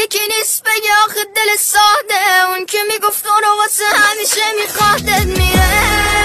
یکی نیست بگه آخه دل ساده، اون که میگفت اونو واسه همیشه میخوادت میره.